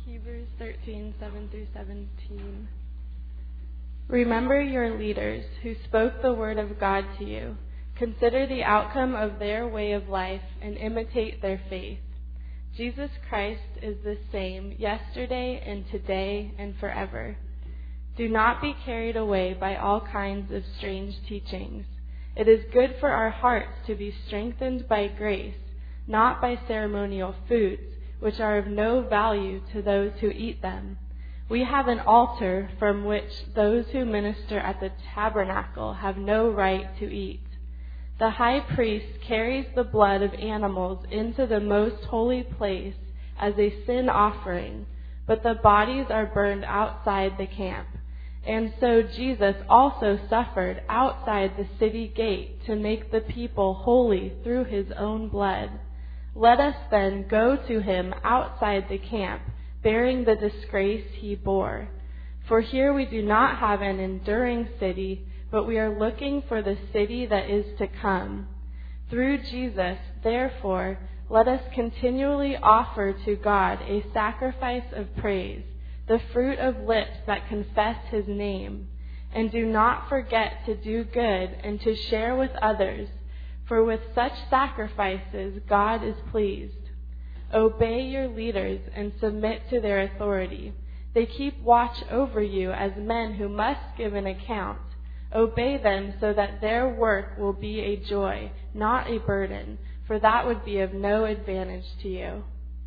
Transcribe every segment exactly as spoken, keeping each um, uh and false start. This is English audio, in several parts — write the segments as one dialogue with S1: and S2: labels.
S1: Hebrews thirteen, seven through seventeen. Remember your leaders who spoke the word of God to you. Consider the outcome of their way of life and imitate their faith. Jesus Christ is the same yesterday and today and forever. Do not be carried away by all kinds of strange teachings. It is good for our hearts to be strengthened by grace, not by ceremonial foods, which are of no value to those who eat them. We have an altar from which those who minister at the tabernacle have no right to eat. The high priest carries the blood of animals into the most holy place as a sin offering, but the bodies are burned outside the camp. And so Jesus also suffered outside the city gate to make the people holy through his own blood. Let us then go to him outside the camp, bearing the disgrace he bore. For here we do not have an enduring city, but we are looking for the city that is to come. Through Jesus, therefore, let us continually offer to God a sacrifice of praise, the fruit of lips that confess his name. And do not forget to do good and to share with others, for with such sacrifices God is pleased. Obey your leaders and submit to their authority. They keep watch over you as men who must give an account. Obey them so that their work will be a joy, not a burden, for that would be of no advantage to you.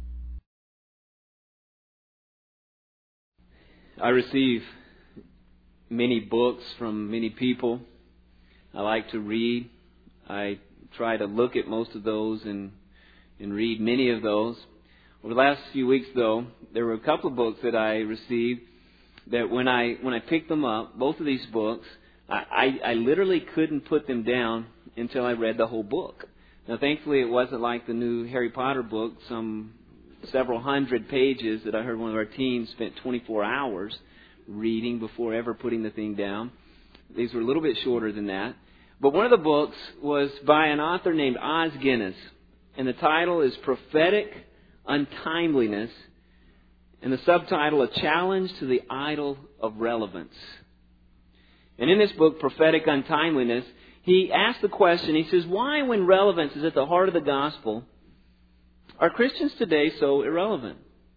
S2: I receive many books from many people. I like to read. I try to look at most of those and and read many of those. Over the last few weeks, though, there were a couple of books that I received that when I when I picked them up, both of these books, I, I, I literally couldn't put them down until I read the whole book. Now, thankfully, it wasn't like the new Harry Potter book, some several hundred pages that I heard one of our teens spent twenty-four hours reading before ever putting the thing down. These were a little bit shorter than that. But one of the books was by an author named Os Guinness. And the title is Prophetic Untimeliness. And the subtitle, A Challenge to the Idol of Relevance. And in this book, Prophetic Untimeliness, he asks the question, he says, why, when relevance is at the heart of the gospel, are Christians today so irrelevant?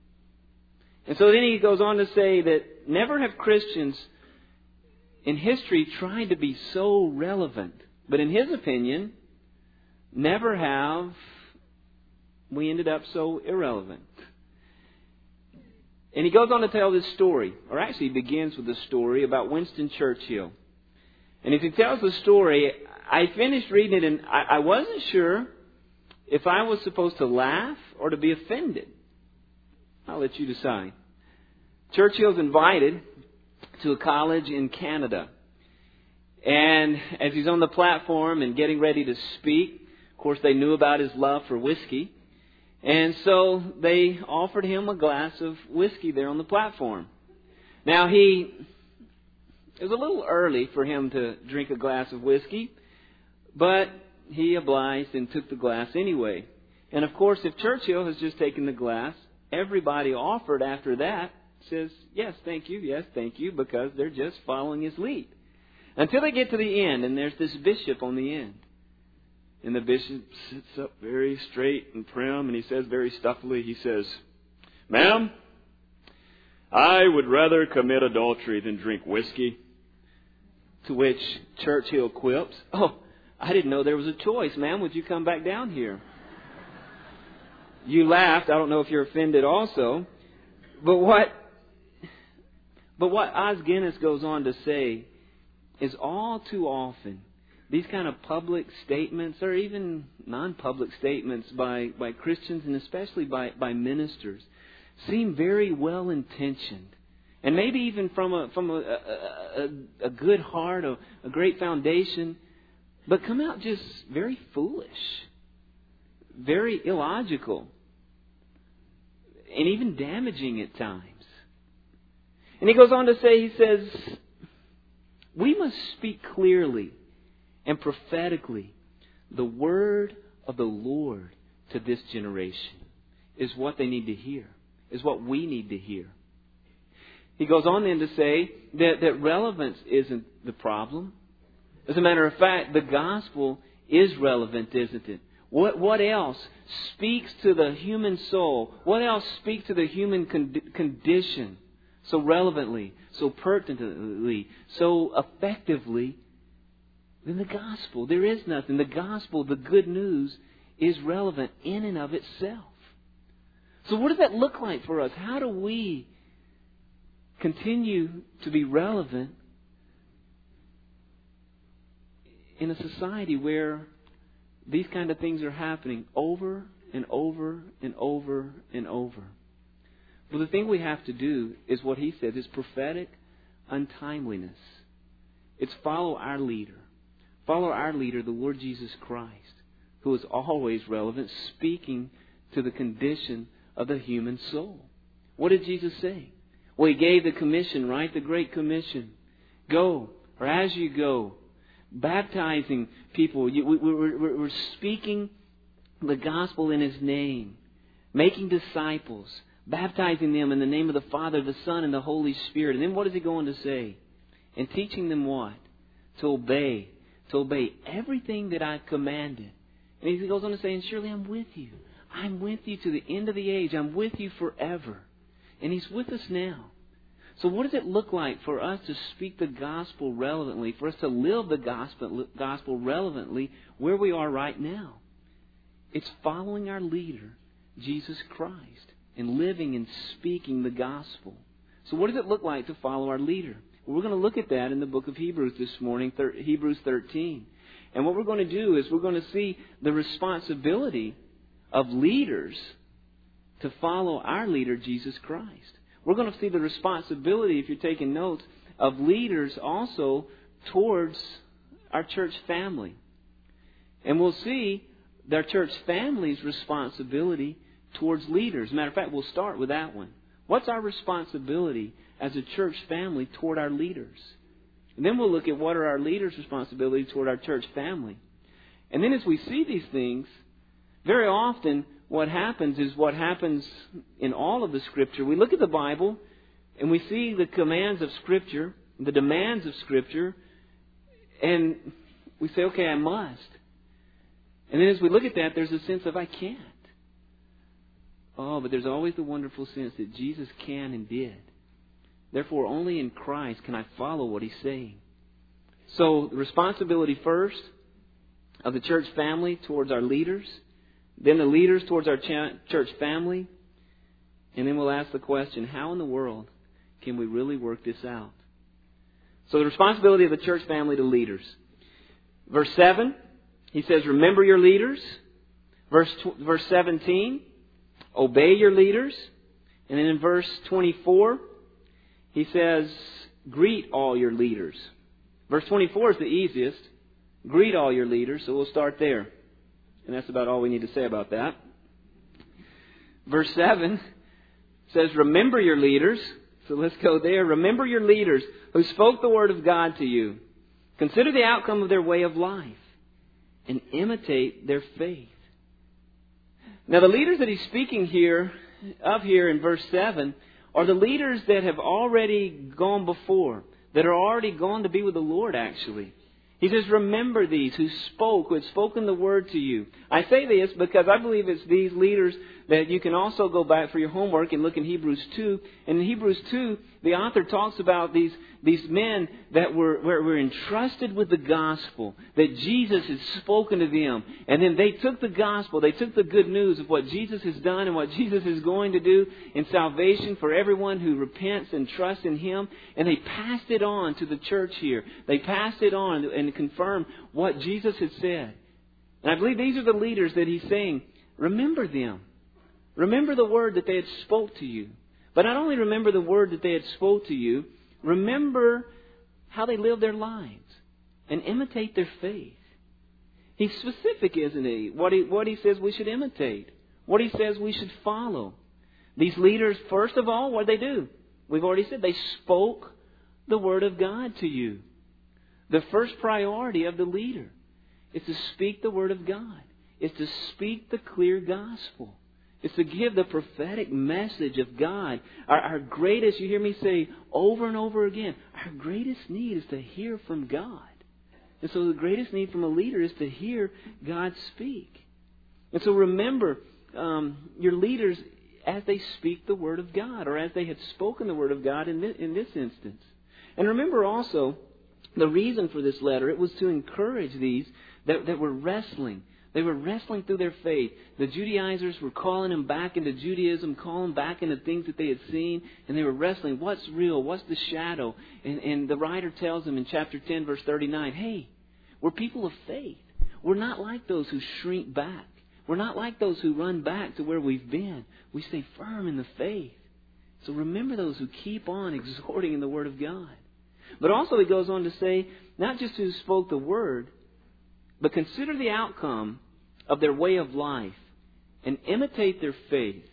S2: And so then he goes on to say that never have Christians in history tried to be so relevant. But in his opinion, never have we ended up so irrelevant. And he goes on to tell this story, or actually he begins with a story about Winston Churchill. And as he tells the story, I finished reading it and I, I wasn't sure if I was supposed to laugh or to be offended. I'll let you decide. Churchill's invited to a college in Canada. And as he's on the platform and getting ready to speak, of course they knew about his love for whiskey. And so they offered him a glass of whiskey there on the platform. Now he, it was a little early for him to drink a glass of whiskey, but he obliged and took the glass anyway. And of course, if Churchill has just taken the glass, everybody offered after that says, yes, thank you, yes, thank you, because they're just following his lead. Until they get to the end, and there's this bishop on the end. And the bishop sits up very straight and prim, and he says very stuffily, he says, ma'am, I would rather commit adultery than drink whiskey. To which Churchill quips, oh, I didn't know there was a choice, ma'am. Would you come back down here? You laughed. I don't know if you're offended also. But what, but what Os Guinness goes on to say is all too often these kind of public statements, or even non-public statements by, by Christians and especially by, by ministers, seem very well-intentioned. And maybe even from a from a, a, a, a good heart, a, a great foundation, but come out just very foolish, very illogical, and even damaging at times. And he goes on to say, he says, we must speak clearly and prophetically the word of the Lord to this generation is what they need to hear. is what we need to hear. He goes on then to say that, that relevance isn't the problem. As a matter of fact, the gospel is relevant, isn't it? What, what else speaks to the human soul? What else speaks to the human con- condition so relevantly, so pertinently, so effectively than the gospel? There is nothing. The gospel, the good news, is relevant in and of itself. So what does that look like for us? How do we continue to be relevant in a society where these kind of things are happening over and over and over and over? Well, the thing we have to do is what he says, is prophetic untimeliness. It's follow our leader. Follow our leader, the Lord Jesus Christ, who is always relevant, speaking to the condition of the human soul. What did Jesus say? Well, He gave the commission, right? The Great Commission. Go, or as you go, baptizing people. We're speaking the gospel in His name, making disciples, baptizing them in the name of the Father, the Son, and the Holy Spirit. And then what is He going to say? And teaching them what? To obey. To obey everything that I've commanded. And He goes on to say, and surely I'm with you. I'm with you to the end of the age. I'm with you forever. And He's with us now. So what does it look like for us to speak the gospel relevantly, for us to live the gospel, gospel relevantly where we are right now? It's following our leader, Jesus Christ, and living and speaking the gospel. So what does it look like to follow our leader? Well, we're going to look at that in the book of Hebrews this morning, Hebrews thirteen. And what we're going to do is we're going to see the responsibility of leaders to follow our leader, Jesus Christ. We're going to see the responsibility, if you're taking notes, of leaders also towards our church family. And we'll see their church family's responsibility towards leaders. As a matter of fact, we'll start with that one. What's our responsibility as a church family toward our leaders? And then we'll look at what are our leaders' responsibilities toward our church family. And then as we see these things, very often what happens is what happens in all of the Scripture. We look at the Bible and we see the commands of Scripture, the demands of Scripture, and we say, okay, I must. And then as we look at that, there's a sense of I can't. Oh, but there's always the wonderful sense that Jesus can and did. Therefore, only in Christ can I follow what He's saying. So, the responsibility first of the church family towards our leaders, then the leaders towards our church family, and then we'll ask the question, how in the world can we really work this out? So, the responsibility of the church family to leaders. Verse seven, he says, remember your leaders. Verse, verse seventeen, obey your leaders. And then in verse twenty-four, he says, greet all your leaders. Verse twenty-four is the easiest. Greet all your leaders. So we'll start there. And that's about all we need to say about that. Verse seven says, remember your leaders. So let's go there. Remember your leaders who spoke the word of God to you. Consider the outcome of their way of life and imitate their faith. Now the leaders that he's speaking here, of here in verse seven, are the leaders that have already gone before, that are already gone to be with the Lord, actually. He says, remember these who spoke, who had spoken the word to you. I say this because I believe it's these leaders that you can also go back for your homework and look in Hebrews two. And in Hebrews two, the author talks about these, these men that were, were, were entrusted with the gospel, that Jesus had spoken to them. And then they took the gospel, they took the good news of what Jesus has done and what Jesus is going to do in salvation for everyone who repents and trusts in Him. And they passed it on to the church here. They passed it on and confirmed what Jesus had said. And I believe these are the leaders that he's saying, remember them. Remember the word that they had spoke to you. But not only remember the word that they had spoke to you, remember how they lived their lives and imitate their faith. He's specific, isn't he? What he, what he says we should imitate. What he says we should follow. These leaders, first of all, what did they do? We've already said they spoke the word of God to you. The first priority of the leader is to speak the word of God. Is to speak the clear gospel. It's to give the prophetic message of God. Our, our greatest, you hear me say over and over again, our greatest need is to hear from God. And so the greatest need from a leader is to hear God speak. And so remember, um, your leaders, as they speak the Word of God, or as they had spoken the Word of God in this, in this instance. And remember also, the reason for this letter, it was to encourage these that, that were wrestling. They were wrestling through their faith. The Judaizers were calling them back into Judaism, calling back into things that they had seen, and they were wrestling. What's real? What's the shadow? And, and the writer tells them in chapter ten, verse thirty-nine, hey, we're people of faith. We're not like those who shrink back. We're not like those who run back to where we've been. We stay firm in the faith. So remember those who keep on exhorting in the Word of God. But also he goes on to say, not just who spoke the Word, but consider the outcome of their way of life and imitate their faith.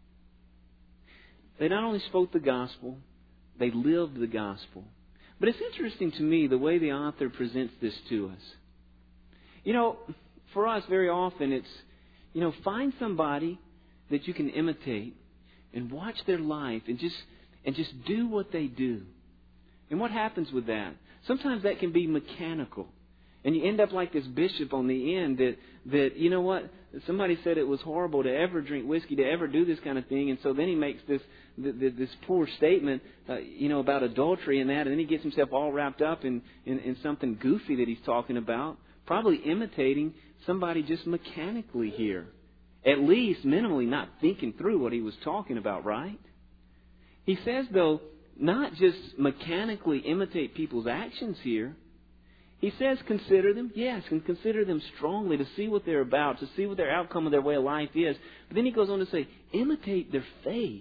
S2: They not only spoke the gospel, they lived the gospel. But it's interesting to me the way the author presents this to us. You know, for us very often it's, you know, find somebody that you can imitate and watch their life and just and just do what they do. And what happens with that? Sometimes that can be mechanical. And you end up like this bishop on the end that, that, you know what, somebody said it was horrible to ever drink whiskey, to ever do this kind of thing. And so then he makes this this poor statement, uh, you know, about adultery and that. And then he gets himself all wrapped up in, in, in something goofy that he's talking about. Probably imitating somebody just mechanically here. At least, minimally, not thinking through what he was talking about, right? He says, though, not just mechanically imitate people's actions here. He says consider them, yes, and consider them strongly to see what they're about, to see what their outcome of their way of life is. But then he goes on to say, imitate their faith.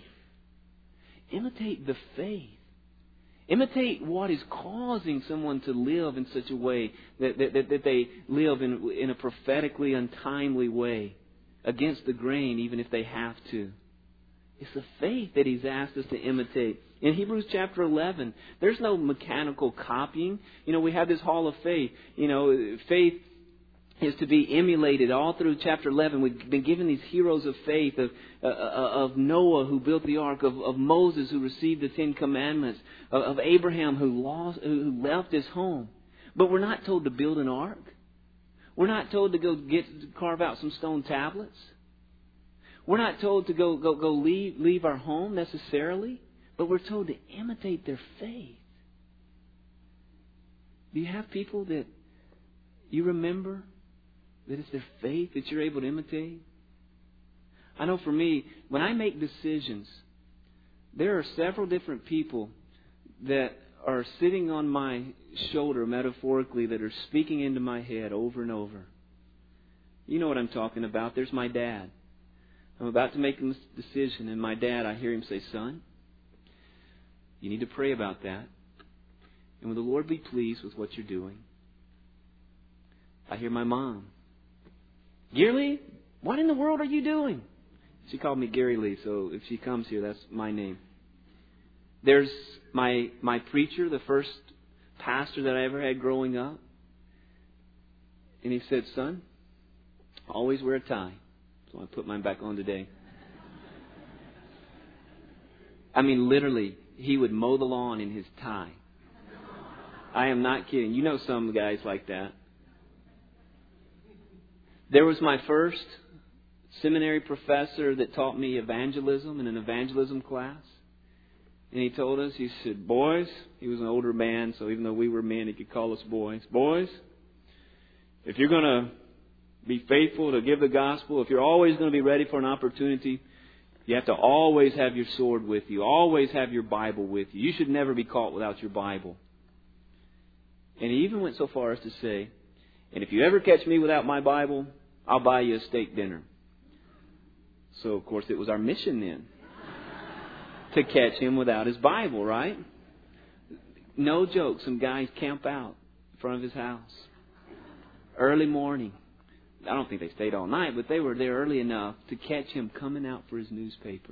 S2: Imitate the faith. Imitate what is causing someone to live in such a way that, that, that, that they live in, in a prophetically untimely way, against the grain, even if they have to. It's the faith that he's asked us to imitate. In Hebrews chapter eleven, there's no mechanical copying. You know, we have this hall of faith. You know, faith is to be emulated all through chapter eleven. We've been given these heroes of faith of uh, of Noah who built the ark, of, of Moses who received the Ten Commandments, of, of Abraham who lost, who left his home. But we're not told to build an ark. We're not told to go get carve out some stone tablets. We're not told to go go go leave leave our home necessarily, but we're told to imitate their faith. Do you have people that you remember that it's their faith that you're able to imitate? I know for me, when I make decisions, there are several different people that are sitting on my shoulder, metaphorically, that are speaking into my head over and over. You know what I'm talking about. There's my dad. I'm about to make a decision, and my dad, I hear him say, son, you need to pray about that. And will the Lord be pleased with what you're doing? I hear my mom, Gary Lee, what in the world are you doing? She called me Gary Lee, so if she comes here, that's my name. There's my my preacher, the first pastor that I ever had growing up. And he said, son, always wear a tie. So I put mine back on today. I mean, literally, he would mow the lawn in his tie. I am not kidding. You know some guys like that. There was my first seminary professor that taught me evangelism in an evangelism class. And he told us, he said, boys, he was an older man, so even though we were men, he could call us boys. Boys, if you're going to be faithful to give the gospel, if you're always going to be ready for an opportunity, you have to always have your sword with you. Always have your Bible with you. You should never be caught without your Bible. And he even went so far as to say, and if you ever catch me without my Bible, I'll buy you a steak dinner. So, of course, it was our mission then to catch him without his Bible, right? No joke. Some guys camp out in front of his house. Early morning. I don't think they stayed all night, but they were there early enough to catch him coming out for his newspaper.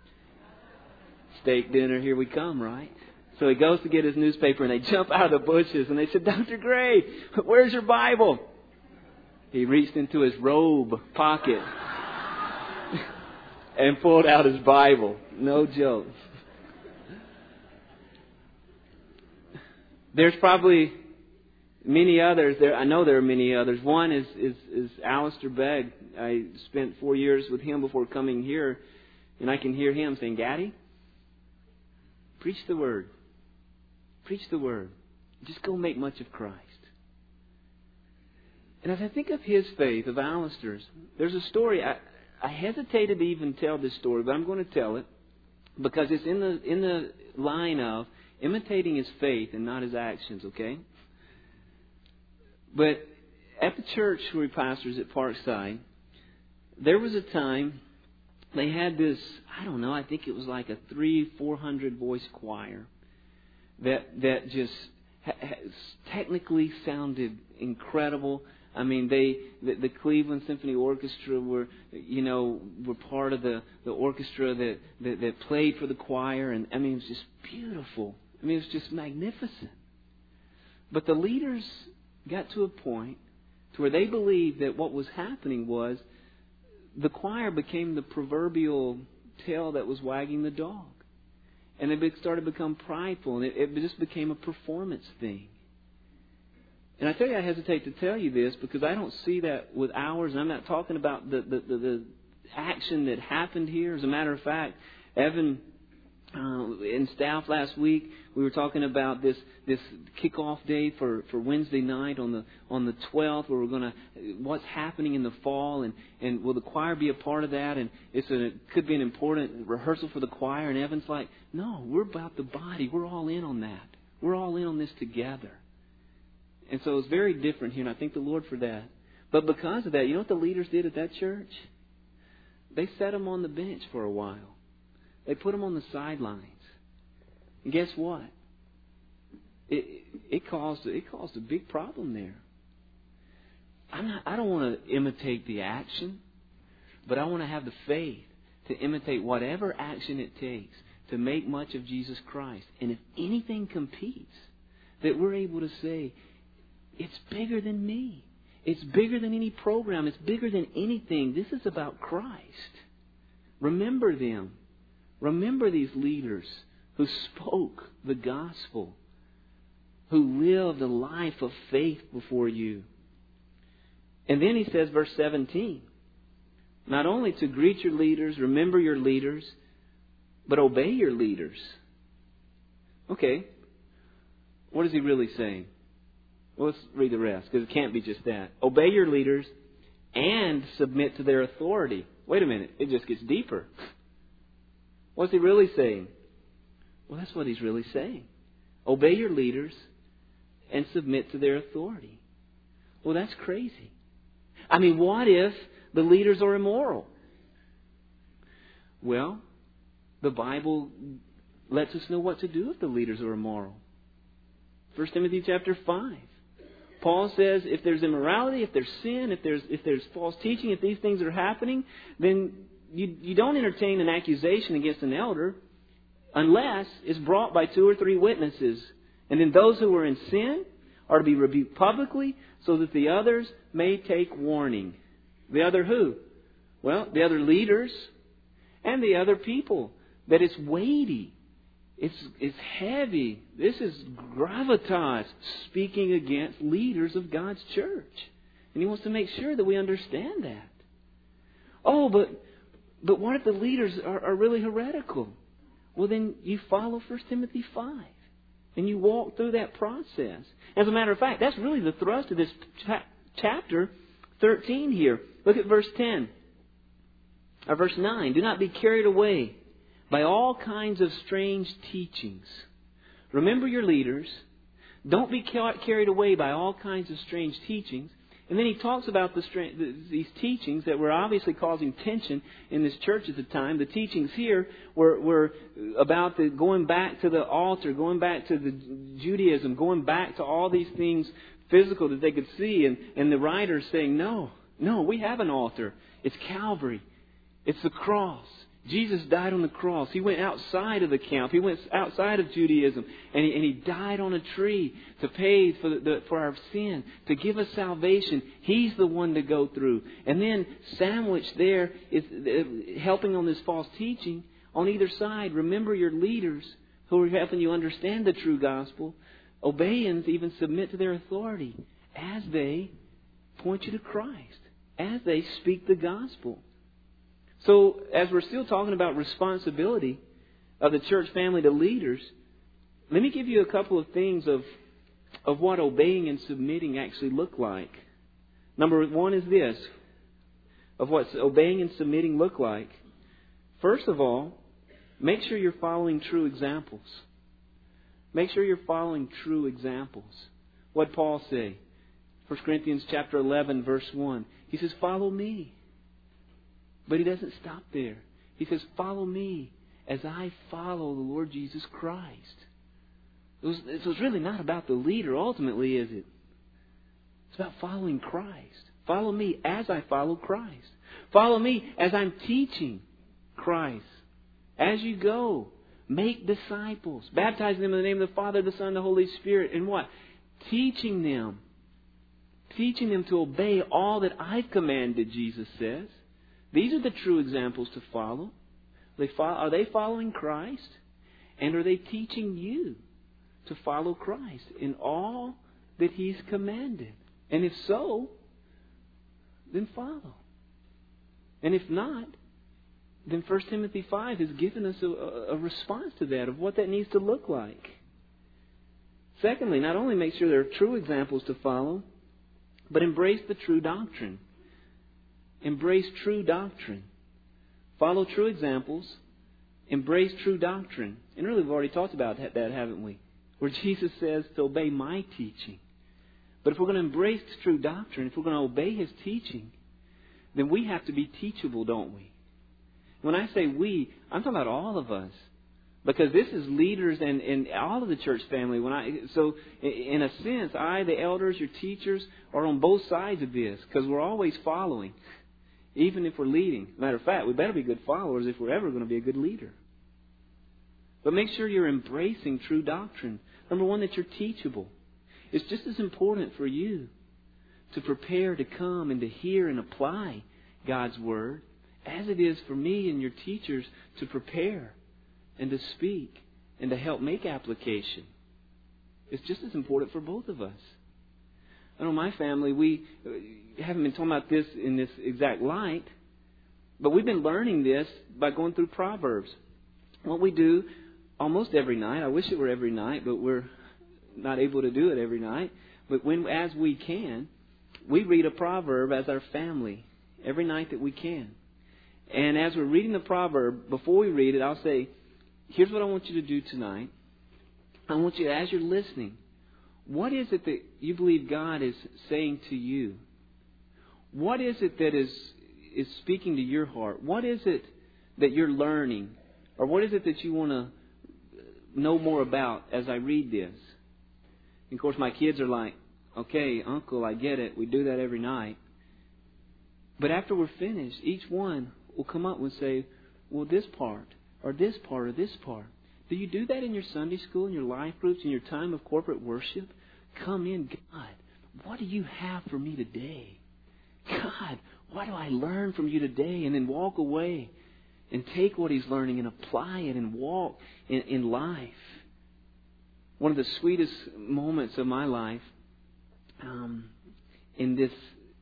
S2: Steak dinner, here we come, right? So he goes to get his newspaper, and they jump out of the bushes, and they said, Doctor Gray, where's your Bible? He reached into his robe pocket. and pulled out his Bible. No joke. There's probably many others. There, I know there are many others. One is, is, is Alistair Begg. I spent four years with him before coming here, and I can hear him saying, "Gaddy, preach the Word. Preach the Word. Just go make much of Christ." And as I think of his faith, of Alistair's, there's a story. I, I hesitated to even tell this story, but I'm going to tell it because it's in the in the line of imitating his faith and not his actions, okay? But at the church where he pastors at Parkside, there was a time they had this, I don't know, I think it was like a three, four hundred voice choir that that just ha- ha- technically sounded incredible. I mean, they the, the Cleveland Symphony Orchestra were, you know, were part of the, the orchestra that, that, that played for the choir. And, I mean, it was just beautiful. I mean, it was just magnificent. But the leaders got to a point to where they believed that what was happening was the choir became the proverbial tail that was wagging the dog. And it started to become prideful. And it, it just became a performance thing. And I tell you, I hesitate to tell you this because I don't see that with ours. And I'm not talking about the, the, the, the action that happened here. As a matter of fact, Evan uh, and staff last week, we were talking about this this kickoff day for, for Wednesday night on the on the twelfth, where we're going to what's happening in the fall, and, and will the choir be a part of that? And it's a, it could be an important rehearsal for the choir. And Evan's like, no, we're about the body. We're all in on that. We're all in on this together. And so it's very different here, and I thank the Lord for that. But because of that, you know what the leaders did at that church? They set them on the bench for a while. They put them on the sidelines. And guess what? It it caused it caused a big problem there. I'm not. I don't want to imitate the action, but I want to have the faith to imitate whatever action it takes to make much of Jesus Christ. And if anything competes, that we're able to say, it's bigger than me. It's bigger than any program. It's bigger than anything. This is about Christ. Remember them. Remember these leaders who spoke the gospel, who lived a life of faith before you. And then he says, verse seventeen, not only to greet your leaders, remember your leaders, but obey your leaders. Okay, what is he really saying? Well, let's read the rest, because it can't be just that. Obey your leaders and submit to their authority. Wait a minute. It just gets deeper. What's he really saying? Well, that's what he's really saying. Obey your leaders and submit to their authority. Well, that's crazy. I mean, what if the leaders are immoral? Well, the Bible lets us know what to do if the leaders are immoral. First Timothy chapter five. Paul says if there's immorality, if there's sin, if there's if there's false teaching, if these things are happening, then you, you don't entertain an accusation against an elder unless it's brought by two or three witnesses. And then those who are in sin are to be rebuked publicly so that the others may take warning. The other who? Well, the other leaders and the other people. That it's weighty. It's it's heavy. This is gravitas speaking against leaders of God's church. And he wants to make sure that we understand that. Oh, but but what if the leaders are, are really heretical? Well, then you follow First Timothy five. And you walk through that process. As a matter of fact, that's really the thrust of this cha- chapter thirteen here. Look at verse ten. Or verse nine. Do not be carried away by all kinds of strange teachings. Remember your leaders. Don't be carried away by all kinds of strange teachings. And then he talks about the, these teachings that were obviously causing tension in this church at the time. The teachings here were, were about the going back to the altar, going back to the Judaism, going back to all these things physical that they could see. And, and the writers saying, no, no, we have an altar. It's Calvary. It's the cross. Jesus died on the cross. He went outside of the camp. He went outside of Judaism. And he, and he died on a tree to pay for, the, the, for our sin, to give us salvation. He's the one to go through. And then sandwiched there is uh, helping on this false teaching. On either side, remember your leaders who are helping you understand the true gospel. Obey and even submit to their authority as they point you to Christ, as they speak the gospel. So, as we're still talking about responsibility of the church family to leaders, let me give you a couple of things of, of what obeying and submitting actually look like. Number one is this, of what obeying and submitting look like. First of all, make sure you're following true examples. Make sure you're following true examples. What did Paul say? First Corinthians chapter eleven, verse one. He says, follow me. But he doesn't stop there. He says, follow me as I follow the Lord Jesus Christ. It was, it was really not about the leader ultimately, is it? It's about following Christ. Follow me as I follow Christ. Follow me as I'm teaching Christ. As you go, make disciples. Baptizing them in the name of the Father, the Son, and the Holy Spirit. And what? Teaching them. Teaching them to obey all that I've commanded, Jesus says. These are the true examples to follow. They follow. Are they following Christ? And are they teaching you to follow Christ in all that He's commanded? And if so, then follow. And if not, then First Timothy five has given us a, a response to that of what that needs to look like. Secondly, not only make sure there are true examples to follow, but embrace the true doctrine. Embrace true doctrine. Follow true examples. Embrace true doctrine. And really, we've already talked about that, haven't we? Where Jesus says to obey my teaching. But if we're going to embrace true doctrine, if we're going to obey His teaching, then we have to be teachable, don't we? When I say we, I'm talking about all of us. Because this is leaders and, and all of the church family. When I So, in a sense, I, the elders, your teachers, are on both sides of this. Because we're always following. Even if we're leading. Matter of fact, we better be good followers if we're ever going to be a good leader. But make sure you're embracing true doctrine. Number one, that you're teachable. It's just as important for you to prepare to come and to hear and apply God's Word as it is for me and your teachers to prepare and to speak and to help make application. It's just as important for both of us. I know my family, we haven't been talking about this in this exact light, but we've been learning this by going through Proverbs. What we do almost every night, I wish it were every night, but we're not able to do it every night. But when, as we can, we read a proverb as our family every night that we can. And as we're reading the proverb, before we read it, I'll say, here's what I want you to do tonight. I want you, as you're listening, what is it that you believe God is saying to you? What is it that is is speaking to your heart? What is it that you're learning? Or what is it that you want to know more about as I read this? And of course, my kids are like, okay, Uncle, I get it. We do that every night. But after we're finished, each one will come up and say, well, this part, or this part, or this part. Do you do that in your Sunday school, in your life groups, in your time of corporate worship? Come in, God, what do you have for me today? God, what do I learn from you today? And then walk away and take what He's learning and apply it and walk in, in life. One of the sweetest moments of my life um, in this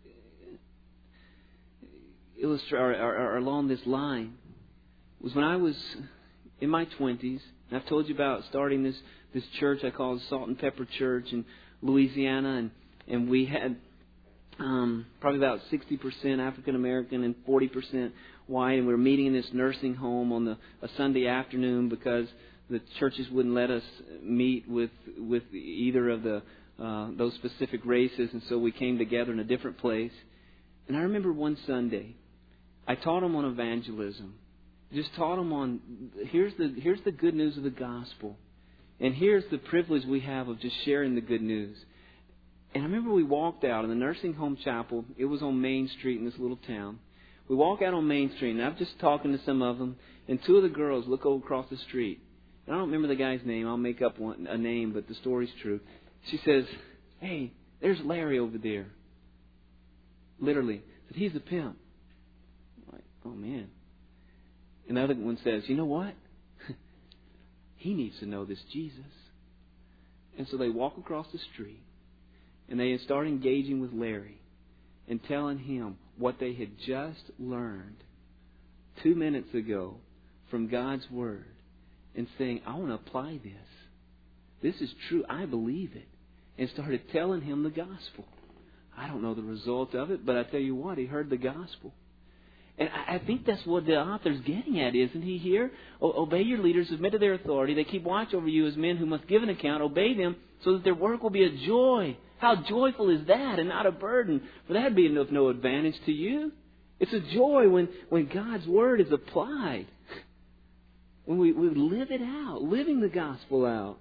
S2: illustrate or, or, or along this line was when I was in my twenties, and I've told you about starting this, this church I call the Salt and Pepper Church in Louisiana, and, and we had um, probably about sixty percent African American and forty percent white, and we were meeting in this nursing home on the, a Sunday afternoon because the churches wouldn't let us meet with with either of the uh, those specific races, and so we came together in a different place. And I remember one Sunday, I taught them on evangelism. Just taught them on, here's the here's the good news of the gospel. And here's the privilege we have of just sharing the good news. And I remember we walked out in the nursing home chapel. It was on Main Street in this little town. We walk out on Main Street, and I'm just talking to some of them, and two of the girls look over across the street. And I don't remember the guy's name. I'll make up one, a name, but the story's true. She says, "Hey, there's Larry over there." Literally. Said, "He's a pimp." I'm like, oh, man. And the other one says, "You know what? He needs to know this Jesus." And so they walk across the street, and they start engaging with Larry and telling him what they had just learned two minutes ago from God's Word, and saying, "I want to apply this. This is true. I believe it." And started telling him the gospel. I don't know the result of it, but I tell you what, he heard the gospel. And I think that's what the author's getting at, isn't he here? O- obey your leaders, submit to their authority. They keep watch over you as men who must give an account. Obey them so that their work will be a joy. How joyful is that, and not a burden? For that would be of no advantage to you. It's a joy when, when God's Word is applied. When we, we live it out, living the gospel out.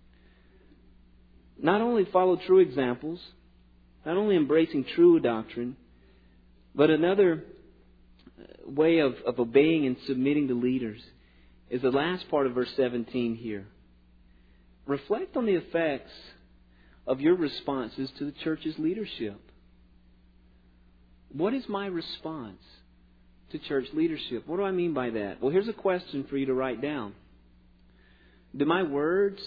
S2: Not only follow true examples, not only embracing true doctrine, but another way of, of obeying and submitting to leaders is the last part of verse seventeen here. Reflect on the effects of your responses to the church's leadership. What is my response to church leadership? What do I mean by that? Well, here's a question for you to write down. Do my words,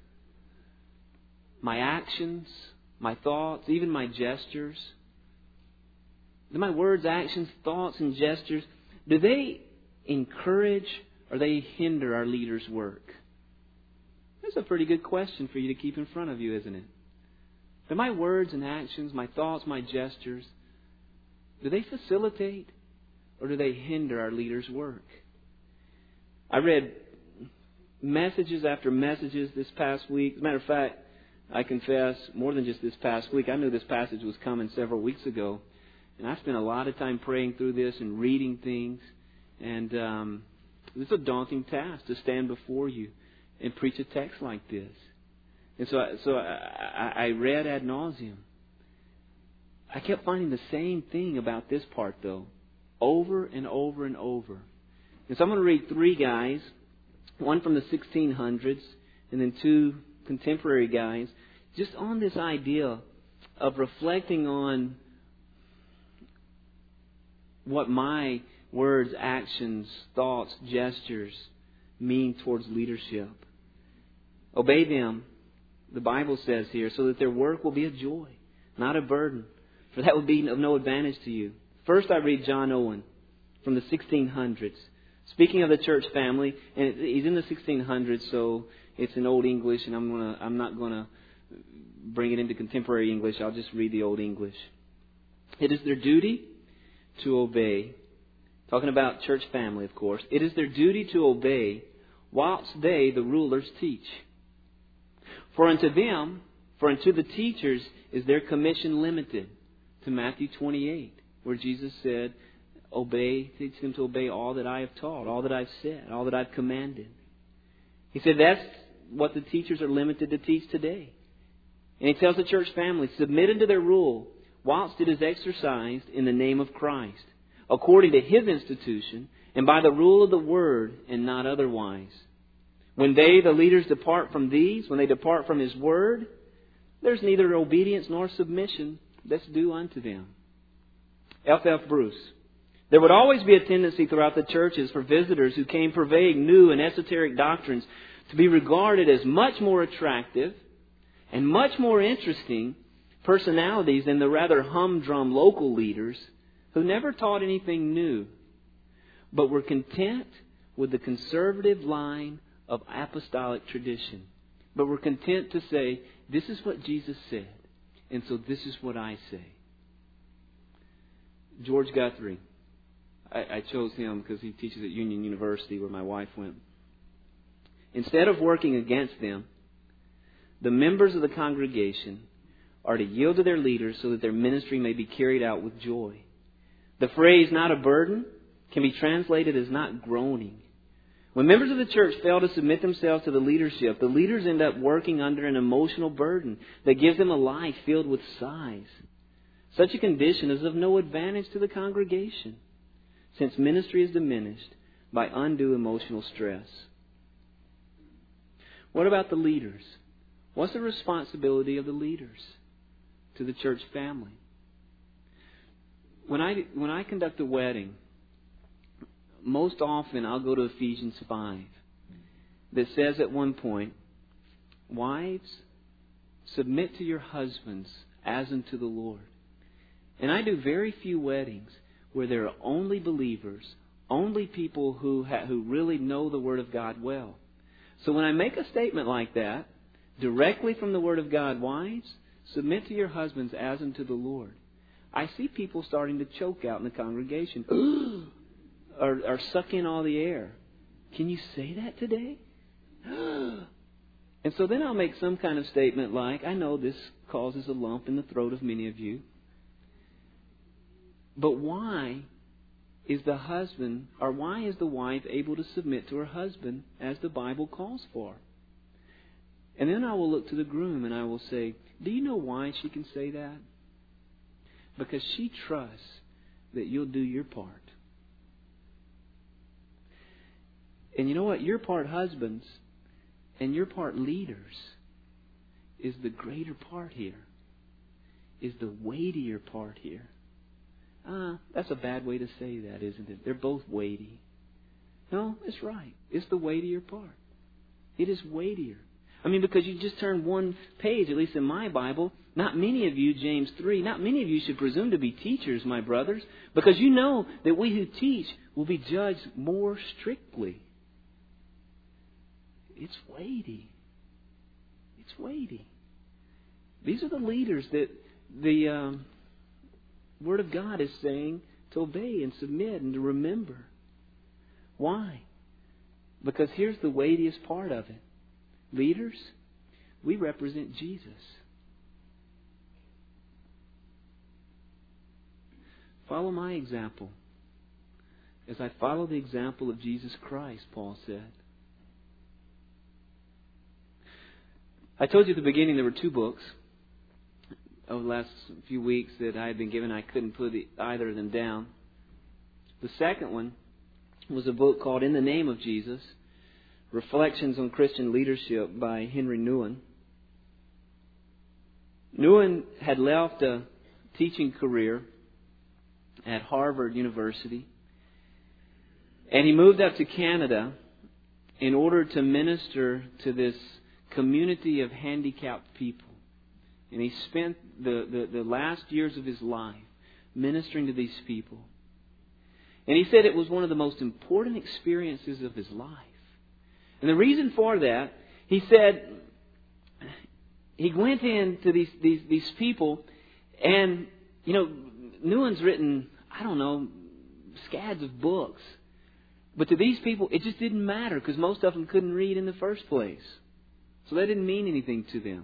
S2: my actions, my thoughts, even my gestures, do my words, actions, thoughts, and gestures, do they encourage or they hinder our leaders' work? That's a pretty good question for you to keep in front of you, isn't it? Do my words and actions, my thoughts, my gestures, do they facilitate or do they hinder our leaders' work? I read messages after messages this past week. As a matter of fact, I confess, more than just this past week, I knew this passage was coming several weeks ago. And I spent a lot of time praying through this and reading things. And um, it's a daunting task to stand before you and preach a text like this. And so, so I, I read ad nauseum. I kept finding the same thing about this part, though, over and over and over. And so I'm going to read three guys, one from the sixteen hundreds, and then two contemporary guys, just on this idea of reflecting on what my words, actions, thoughts, gestures mean towards leadership. Obey them, the Bible says here, so that their work will be a joy, not a burden. For that would be of no advantage to you. First I read John Owen from the sixteen hundreds. Speaking of the church family, and he's in the sixteen hundreds, so it's in Old English, and I'm gonna I'm not gonna bring it into contemporary English. I'll just read the Old English. It is their duty to obey. Talking about church family, of course. It is their duty to obey whilst they, the rulers, teach. For unto them, for unto the teachers, is their commission limited. To Matthew twenty-eight, where Jesus said, obey, teach them to obey all that I have taught, all that I've said, all that I've commanded. He said that's what the teachers are limited to teach today. And he tells the church family, submit unto their rule whilst it is exercised in the name of Christ, according to His institution, and by the rule of the Word, and not otherwise. When they, the leaders, depart from these, when they depart from His Word, there's neither obedience nor submission that's due unto them. F F Bruce. There would always be a tendency throughout the churches for visitors who came purveying new and esoteric doctrines to be regarded as much more attractive and much more interesting personalities than the rather humdrum local leaders who never taught anything new, but were content with the conservative line of apostolic tradition. But were content to say, this is what Jesus said, and so this is what I say. George Guthrie. I, I chose him because he teaches at Union University where my wife went. Instead of working against them, the members of the congregation are to yield to their leaders so that their ministry may be carried out with joy. The phrase, not a burden, can be translated as not groaning. When members of the church fail to submit themselves to the leadership, the leaders end up working under an emotional burden that gives them a life filled with sighs. Such a condition is of no advantage to the congregation. since ministry is diminished by undue emotional stress. What about the leaders? What's the responsibility of the leaders to the church family? When I, when I conduct a wedding, most often I'll go to Ephesians five that says at one point, wives, submit to your husbands as unto the Lord. And I do very few weddings where there are only believers, only people who ha- who really know the Word of God well. So when I make a statement like that, directly from the Word of God, wives, submit to your husbands as unto the Lord, I see people starting to choke out in the congregation or, or suck in all the air. Can you say that today? And so then I'll make some kind of statement like, I know this causes a lump in the throat of many of you. But why is the husband, or why is the wife able to submit to her husband as the Bible calls for? And then I will look to the groom and I will say, do you know why she can say that? Because she trusts that you'll do your part. And you know what? Your part, husbands, and your part, leaders, is the greater part here, is the weightier part here. Ah, that's a bad way to say that, isn't it? They're both weighty. No, it's right. It's the weightier part. It is weightier. I mean, because you just turn one page, at least in my Bible, not many of you, James three, not many of you should presume to be teachers, my brothers, because you know that we who teach will be judged more strictly. It's weighty. It's weighty. These are the leaders that the um, Word of God is saying to obey and submit and to remember. Why? Because here's the weightiest part of it. Leaders, we represent Jesus. Follow my example as I follow the example of Jesus Christ, Paul said. I told you at the beginning there were two books over the last few weeks that I had been given. I couldn't put either of them down. The second one was a book called In the Name of Jesus, Reflections on Christian Leadership by Henry Nouwen. Nouwen had left a teaching career at Harvard University, and he moved up to Canada in order to minister to this community of handicapped people. And he spent the, the, the last years of his life ministering to these people. And he said it was one of the most important experiences of his life. And the reason for that, he said, he went in to these, these, these people, and, you know, Nouwen's written, I don't know, scads of books. But to these people, it just didn't matter because most of them couldn't read in the first place. So that didn't mean anything to them.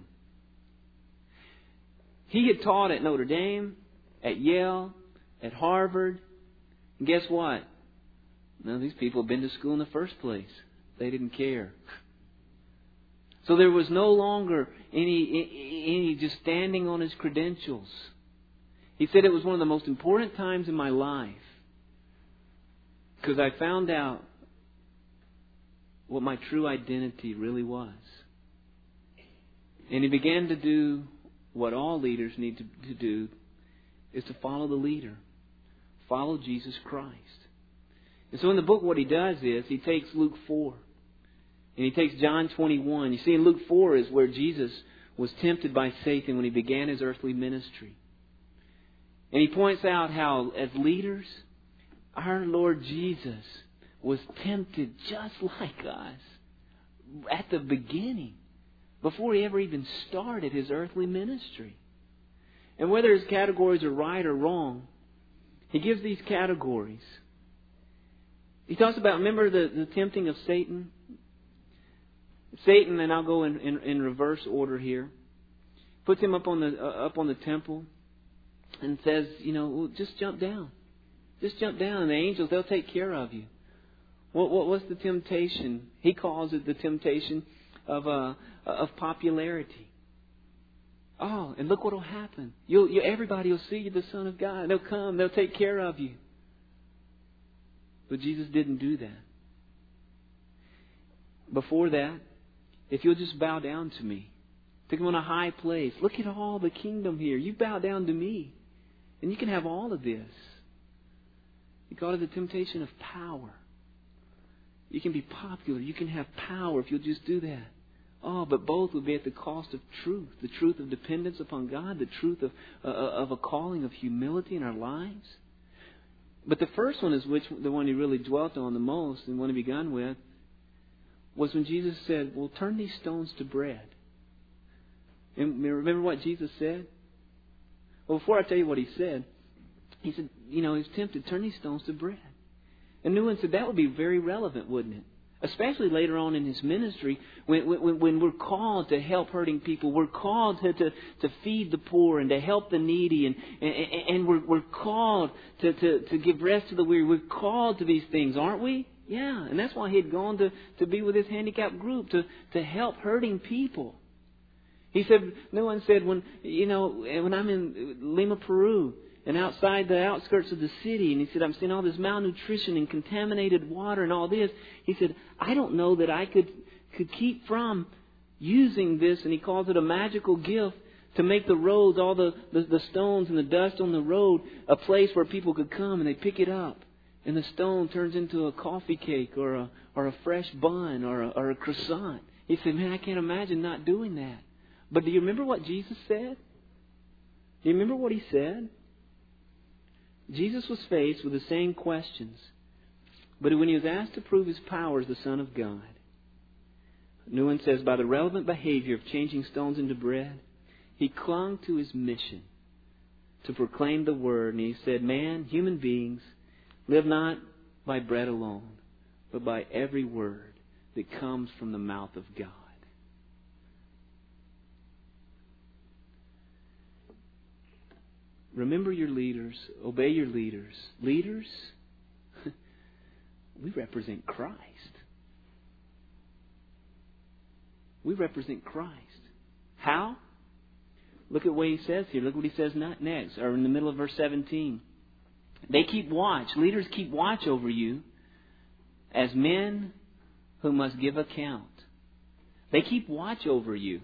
S2: He had taught at Notre Dame, at Yale, at Harvard. And guess what? None of these people had been to school in the first place. They didn't care. So there was no longer any, any just standing on his credentials. He said it was one of the most important times in my life because I found out what my true identity really was. And he began to do what all leaders need to, to do, is to follow the leader. Follow Jesus Christ. And so in the book what he does is he takes Luke four and he takes John twenty-one. You see, in Luke four is where Jesus was tempted by Satan when he began his earthly ministry. And he points out how as leaders, our Lord Jesus was tempted just like us at the beginning, before he ever even started his earthly ministry. And whether his categories are right or wrong, he gives these categories. He talks about, remember the, the tempting of Satan? Satan, and I'll go in, in, in reverse order here, puts him up on the uh, up on the temple and says, you know, well, just jump down. Just jump down and the angels, they'll take care of you. What, what what's the temptation? He calls it the temptation of uh, of popularity. Oh, and look what will happen. You'll, you, everybody will see you, the Son of God. They'll come. They'll take care of you. But Jesus didn't do that. Before that, if you'll just bow down to me, take Him on a high place. Look at all the kingdom here. You bow down to me, and you can have all of this. He called it the temptation of power. You can be popular. You can have power if you'll just do that. Oh, but both would be at the cost of truth. The truth of dependence upon God. The truth of, uh, of a calling of humility in our lives. But the first one is which the one He really dwelt on the most and one He begun with was when Jesus said, well, turn these stones to bread. And remember what Jesus said? Well, before I tell you what He said, He said, you know, He was tempted, turn these stones to bread. And Nguyen said that would be very relevant, wouldn't it? Especially later on in His ministry, when, when, when we're called to help hurting people, we're called to, to, to feed the poor and to help the needy, and, and, and we're, we're called to, to, to give rest to the weary. We're called to these things, aren't we? Yeah, and that's why He had gone to, to be with His handicapped group, to, to help hurting people. He said, no one said, when you know, when I'm in Lima, Peru, and outside the outskirts of the city, and he said, I'm seeing all this malnutrition and contaminated water and all this. He said, I don't know that I could, could keep from using this, and he calls it a magical gift, to make the roads, all the, the, the stones and the dust on the road, a place where people could come and they pick it up. And the stone turns into a coffee cake or a, or a fresh bun or a, or a croissant. He said, man, I can't imagine not doing that. But do you remember what Jesus said? Do you remember what He said? Jesus was faced with the same questions. But when He was asked to prove His power as the Son of God, Nguyen says, by the relevant behavior of changing stones into bread, He clung to His mission to proclaim the Word. And He said, man, human beings, live not by bread alone, but by every word that comes from the mouth of God. Remember your leaders. Obey your leaders. Leaders, we represent Christ. We represent Christ. How? Look at what He says here. Look what He says next, or in the middle of verse seventeen. They keep watch. Leaders keep watch over you as men who must give account. They keep watch over you.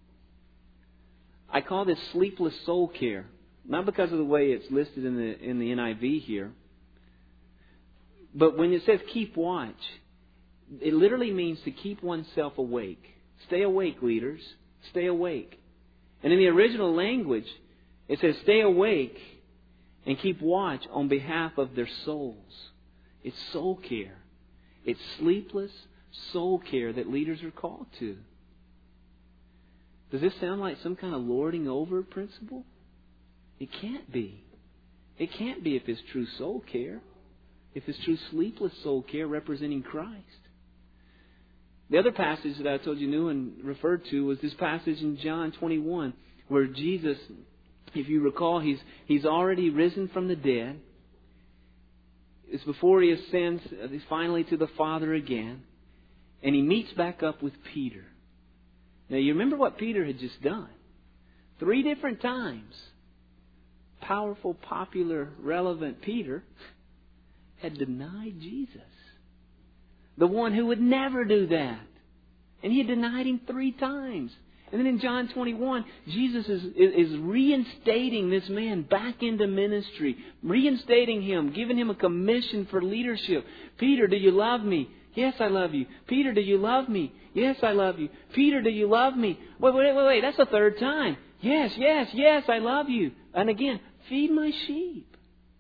S2: I call this sleepless soul care. Not because of the way it's listed in the in the N I V here. But when it says keep watch, it literally means to keep oneself awake. Stay awake, leaders. Stay awake. And in the original language, it says stay awake and keep watch on behalf of their souls. It's soul care. It's sleepless soul care that leaders are called to. Does this sound like some kind of lording over principle? It can't be. It can't be if it's true soul care. If it's true sleepless soul care representing Christ. The other passage that I told you knew and referred to was this passage in John twenty-one, where Jesus, if you recall, he's he's already risen from the dead. It's before He ascends finally to the Father again. And He meets back up with Peter. Now you remember what Peter had just done. Three different times. Powerful, popular, relevant Peter had denied Jesus. The one who would never do that. And he had denied Him three times. And then in John twenty-one, Jesus is, is reinstating this man back into ministry. Reinstating him, giving him a commission for leadership. Peter, do you love me? Yes, I love you. Peter, do you love me? Yes, I love you. Peter, do you love me? Wait, wait, wait, wait. That's the third time. Yes, yes, yes, I love you. And again, feed my sheep.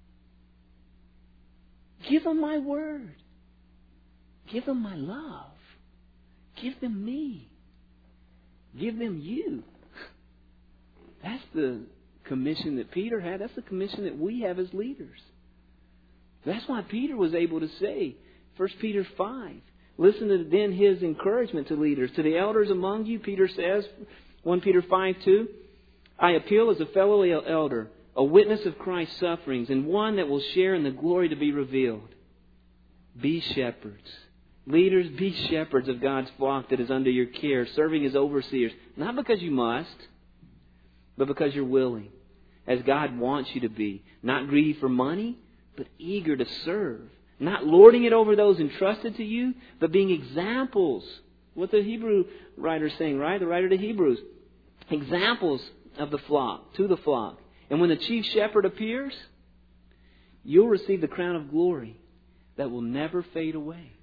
S2: Give them my word. Give them my love. Give them me. Give them you. That's the commission that Peter had. That's the commission that we have as leaders. That's why Peter was able to say, First Peter five, listen to then his encouragement to leaders. To the elders among you, Peter says, First Peter five two, I appeal as a fellow elder, a witness of Christ's sufferings, and one that will share in the glory to be revealed. Be shepherds. Leaders, be shepherds of God's flock that is under your care, serving as overseers. Not because you must, but because you're willing. As God wants you to be. Not greedy for money, but eager to serve. Not lording it over those entrusted to you, but being examples. What the Hebrew writer is saying, right? The writer to Hebrews. Examples of the flock, to the flock. And when the chief shepherd appears, you'll receive the crown of glory that will never fade away.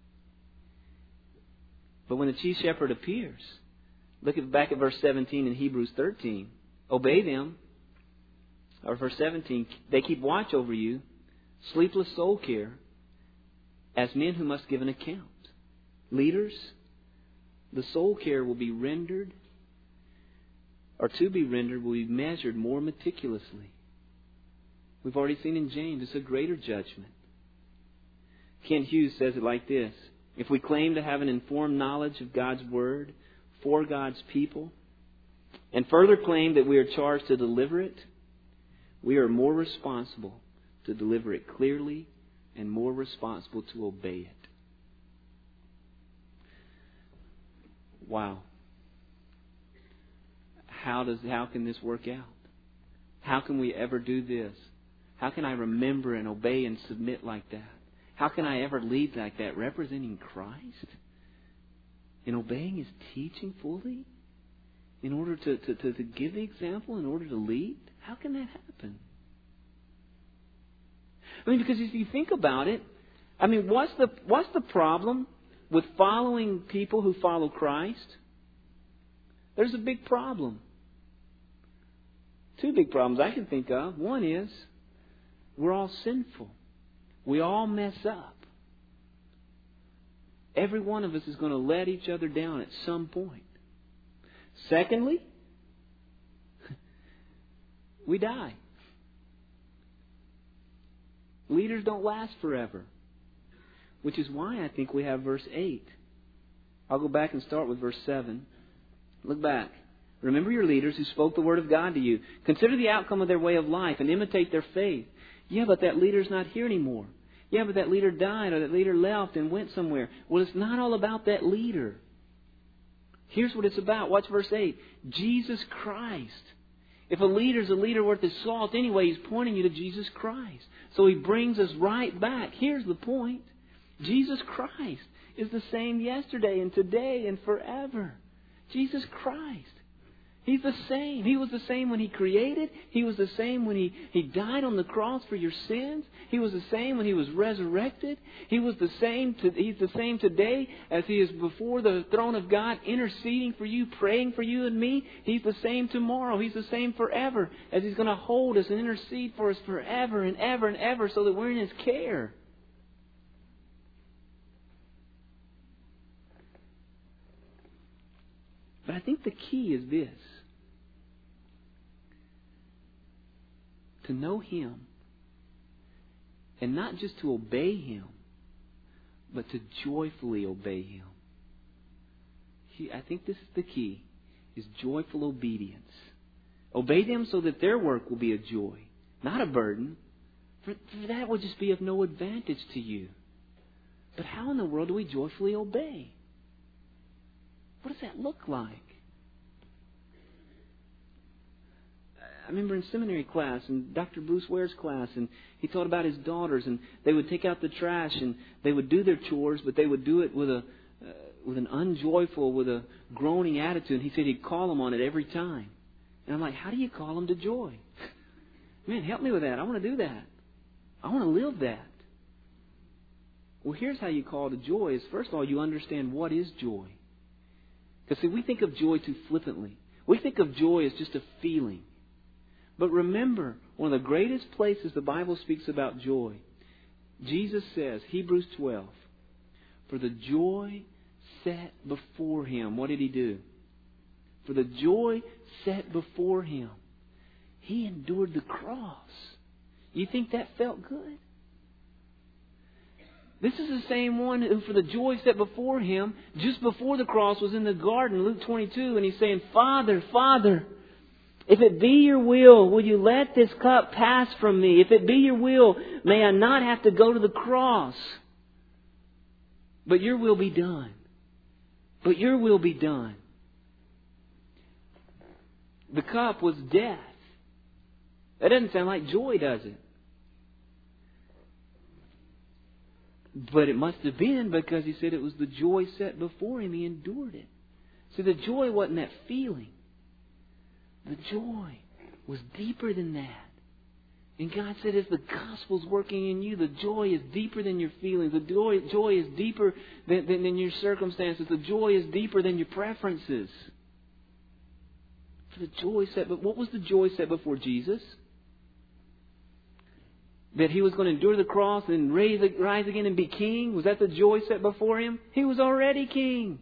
S2: But when the chief shepherd appears, look at back at verse seventeen in Hebrews thirteen. Obey them. Or verse seventeen, they keep watch over you, sleepless soul care, as men who must give an account. Leaders, the soul care will be rendered, or to be rendered, will be measured more meticulously. We've already seen in James, it's a greater judgment. Kent Hughes says it like this: if we claim to have an informed knowledge of God's Word for God's people, and further claim that we are charged to deliver it, we are more responsible to deliver it clearly and more responsible to obey it. Wow. How does how can this work out? How can we ever do this? How can I remember and obey and submit like that? How can I ever lead like that, representing Christ? In obeying His teaching fully? In order to, to, to, to give the example, in order to lead? How can that happen? I mean, because if you think about it, I mean, what's the what's the problem with following people who follow Christ? There's a big problem. Two big problems I can think of. One is, we're all sinful. We all mess up. Every one of us is going to let each other down at some point. Secondly, we die. Leaders don't last forever. Which is why I think we have verse eight. I'll go back and start with verse seven. Look back. Remember your leaders who spoke the word of God to you. Consider the outcome of their way of life and imitate their faith. Yeah, but that leader's not here anymore. Yeah, but that leader died or that leader left and went somewhere. Well, it's not all about that leader. Here's what it's about. Watch verse eight. Jesus Christ. If a leader's a leader worth his salt anyway, he's pointing you to Jesus Christ. So he brings us right back. Here's the point. Jesus Christ is the same yesterday and today and forever. Jesus Christ. He's the same. He was the same when He created. He was the same when He, he died on the cross for your sins. He was the same when He was resurrected. He was the same. To, he's the same today as He is before the throne of God, interceding for you, praying for you and me. He's the same tomorrow. He's the same forever, as He's going to hold us and intercede for us forever and ever and ever, so that we're in His care. But I think the key is this. To know Him. And not just to obey Him, but to joyfully obey Him. He, I think this is the key, is joyful obedience. Obey them so that their work will be a joy, not a burden. For, for that would just be of no advantage to you. But how in the world do we joyfully obey? What does that look like? I remember in seminary class, and Doctor Bruce Ware's class, and he taught about his daughters, and they would take out the trash, and they would do their chores, but they would do it with a uh, with an unjoyful, with a groaning attitude. And he said he'd call them on it every time. And I'm like, how do you call them to joy? Man, help me with that. I want to do that. I want to live that. Well, here's how you call to joy. Is first of all, you understand what is joy. Because see, we think of joy too flippantly. We think of joy as just a feeling. But remember, one of the greatest places the Bible speaks about joy, Jesus says, Hebrews twelve, for the joy set before Him. What did He do? For the joy set before Him, He endured the cross. You think that felt good? This is the same one who, for the joy set before Him, just before the cross, was in the garden, Luke twenty-two, and He's saying, Father, Father, if it be Your will, will You let this cup pass from me? If it be Your will, may I not have to go to the cross. But Your will be done. But Your will be done. The cup was death. That doesn't sound like joy, does it? But it must have been because he said it was the joy set before him. He endured it. See, the joy wasn't that feeling. The joy was deeper than that. And God said, if the gospel's working in you, the joy is deeper than your feelings. The joy, joy is deeper than, than, than your circumstances. The joy is deeper than your preferences. For the joy set, but what was the joy set before Jesus? That He was going to endure the cross and raise, rise again and be king? Was that the joy set before Him? He was already king.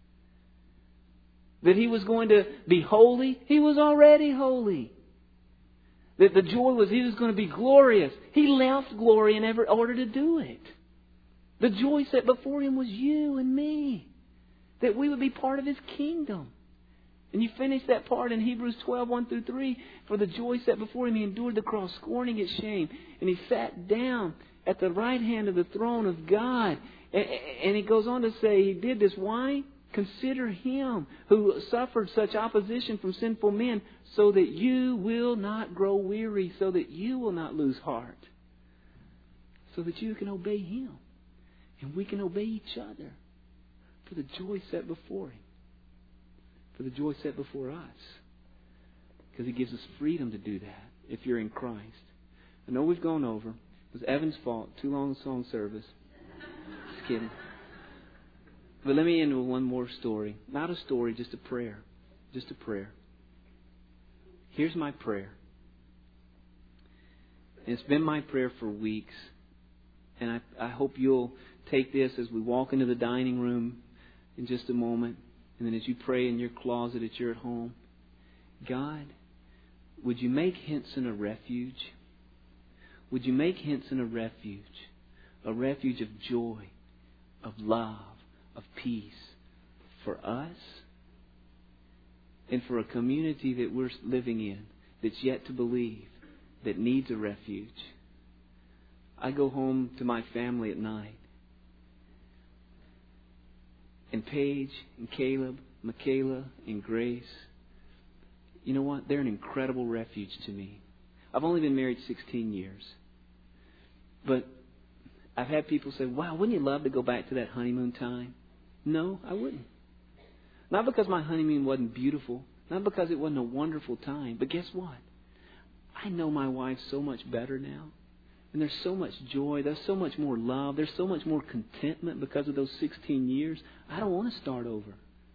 S2: That He was going to be holy? He was already holy. That the joy was He was going to be glorious. He left glory in every order to do it. The joy set before Him was you and me. That we would be part of His kingdom. And you finish that part in Hebrews twelve, one through three. For the joy set before Him, He endured the cross, scorning its shame. And He sat down at the right hand of the throne of God. And He goes on to say He did this. Why? Consider Him who suffered such opposition from sinful men, so that you will not grow weary, so that you will not lose heart, so that you can obey Him and we can obey each other for the joy set before Him, for the joy set before us, because He gives us freedom to do that if you're in Christ. I know we've gone over. It was Evan's fault. Too long a song service. Just kidding. But let me end with one more story. Not a story, just a prayer. Just a prayer. Here's my prayer. And it's been my prayer for weeks. And I, I hope you'll take this as we walk into the dining room in just a moment. And then as you pray in your closet at your at home. God, would you make Hinson a refuge? Would you make Hinson a refuge? A refuge of joy, of love, of peace for us and for a community that we're living in that's yet to believe, that needs a refuge. I go home to my family at night, and Paige and Caleb, Michaela and Grace, you know what? They're an incredible refuge to me. I've only been married sixteen years. But I've had people say, wow, wouldn't you love to go back to that honeymoon time? No, I wouldn't. Not because my honeymoon wasn't beautiful. Not because it wasn't a wonderful time. But guess what? I know my wife so much better now. And there's so much joy. There's so much more love. There's so much more contentment because of those sixteen years. I don't want to start over.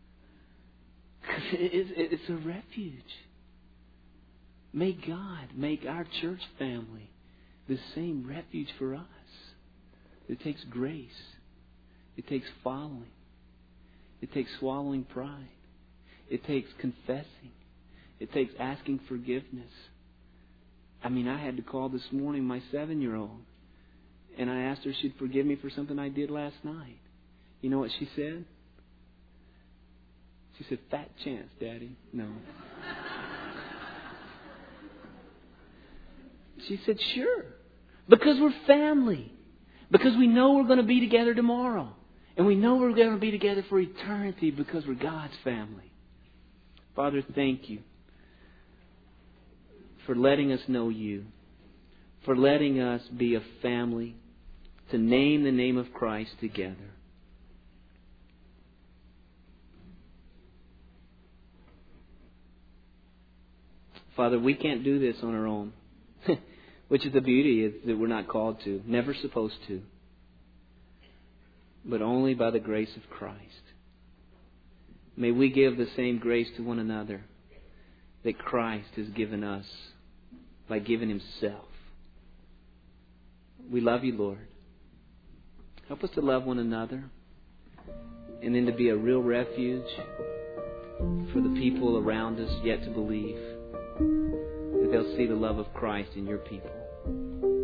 S2: It's a refuge. May God make our church family the same refuge for us. It takes grace. It takes following. It takes swallowing pride. It takes confessing. It takes asking forgiveness. I mean, I had to call this morning my seven-year-old. And I asked her if she'd forgive me for something I did last night. You know what she said? She said, fat chance, Daddy. No. She said, sure. Because we're family. Because we know we're going to be together tomorrow. And we know we're going to be together for eternity because we're God's family. Father, thank you for letting us know you. For letting us be a family to name the name of Christ together. Father, we can't do this on our own. Which is the beauty is that we're not called to. Never supposed to. But only by the grace of Christ. May we give the same grace to one another that Christ has given us by giving Himself. We love you, Lord. Help us to love one another and then to be a real refuge for the people around us yet to believe that they'll see the love of Christ in your people.